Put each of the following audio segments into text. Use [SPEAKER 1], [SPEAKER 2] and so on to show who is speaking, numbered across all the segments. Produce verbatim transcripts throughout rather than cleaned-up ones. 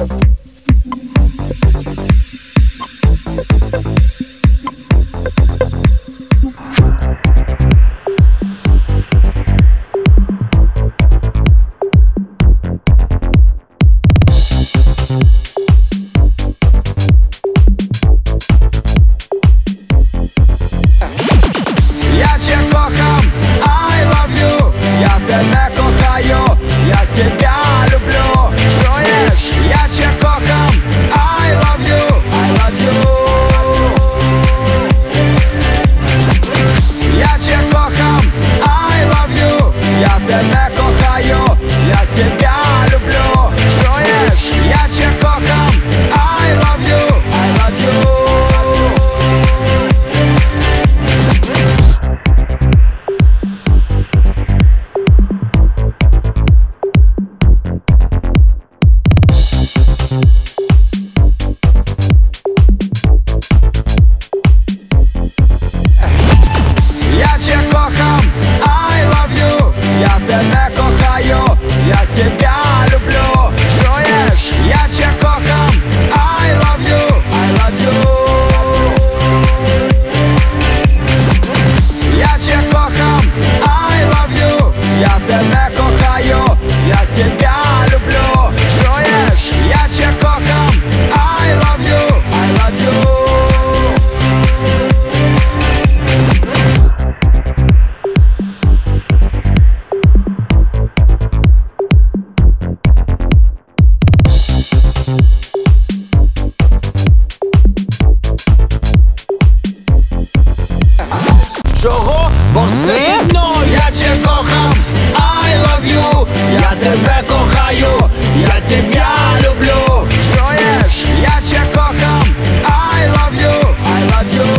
[SPEAKER 1] Чого? Бо все рівно я тебе кохам, I love you, я тебе кохаю, я тебе люблю. Чуєш? Я тебе кохам, I love you, I love you.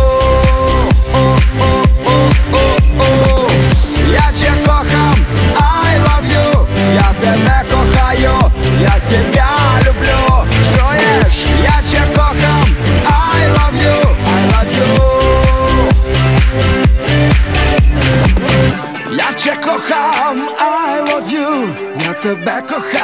[SPEAKER 1] О-о-о-о-о. Я тебе кохам, I love you, я тебе кохаю, я тебе люблю. Чуєш? Я тебе кохам, I love you, I love you. Я тебе кохам, I love you, я тебе кохаю.